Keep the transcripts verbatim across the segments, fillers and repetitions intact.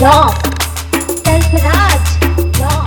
Rock Sarfaraz rock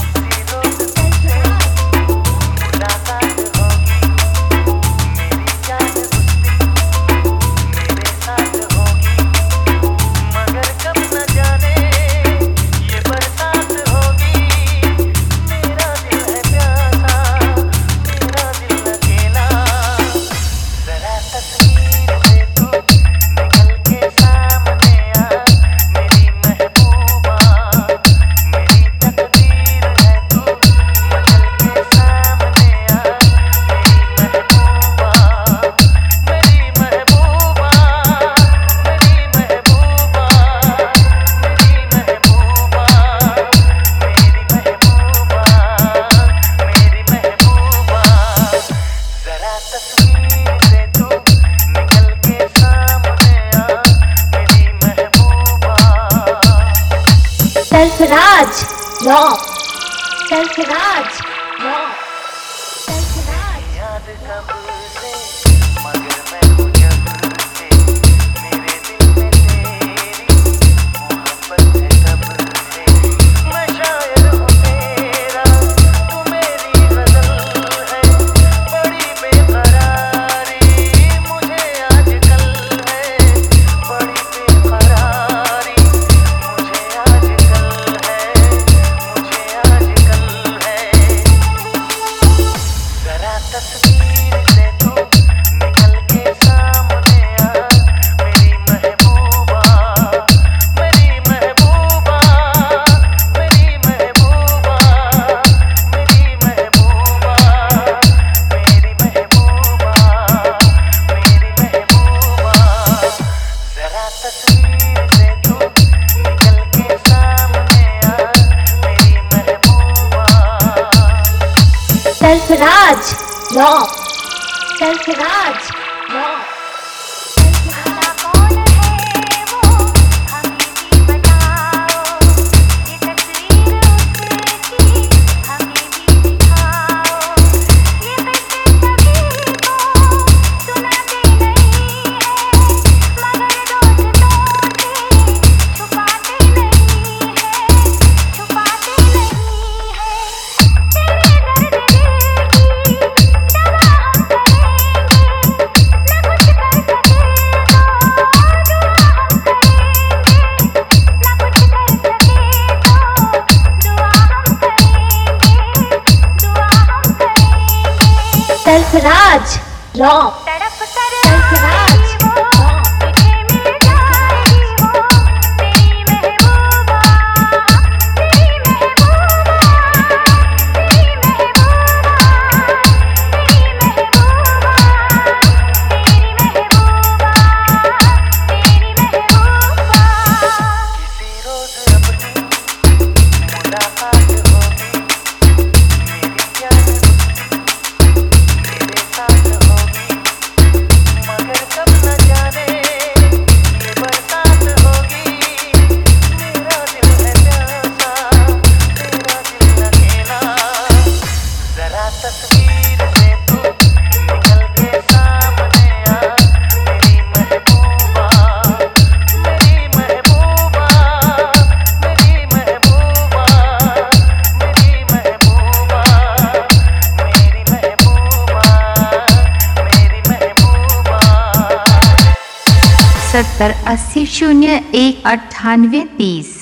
Sarfaraz rock Sarfaraz rock Sarfaraz याद कब से मगर मैं हूँ जब से मेरे दिल में तेरी मोहब्बत है तब से मैं शायर हूँ तेरा तू मेरी गजल है बड़ी बेकरारी मुझे आजकल है बड़ी बेकरारी मुझे आजकल है मुझे आजकल है जरा तस्वीर से तू निकल के सामने आ मेरी महबूबा मेरी महबूबा मेरी महबूबा मेरी महबूबा मेरी महबूबा मेरी महबूबा जरा तस्वीर से तू निकल के सामने आ मेरी महबूबा सरफराज रॉक सरफराज रॉक भला कौन है वो हमें भी बताओ ये तस्वीर उसकी हमें भी दिखाओ ये किस्से सभी को सुनाते नहीं है मगर दोस्तों से छुपाते नहीं है छुपाते नहीं है तेरे दर्द दिल की दवा हम करेंगे न कुछ कर सके तो दुआ हम करेंगे न कुछ कर सके तो दुआ हम करेंगे दुआ हम करेंगे सरफराज रॉक तड़प कर सरफराज आई वो तुझे मिल जाएगी वो तेरी महबूबा तेरी महबूबा तेरी महबूबा तेरी महबूबा तेरी महबूबा तेरी महबूबा किसी रोज अपनी मुलाकात होगी मेरी जान मेरे साथ होगी मगर कब न जाने ये बरसात होगी मेरा दिल है प्यासा तेरा दिल अकेला जरा तस्वीर से तू निकल के सामने आ मेरी महबूबा मेरी महबूबा मेरी महबूबा मेरी महबूबा मेरी महबूबा मेरी महबूबा सत्तर अस्सी शून्य एक अट्ठानवे तीस।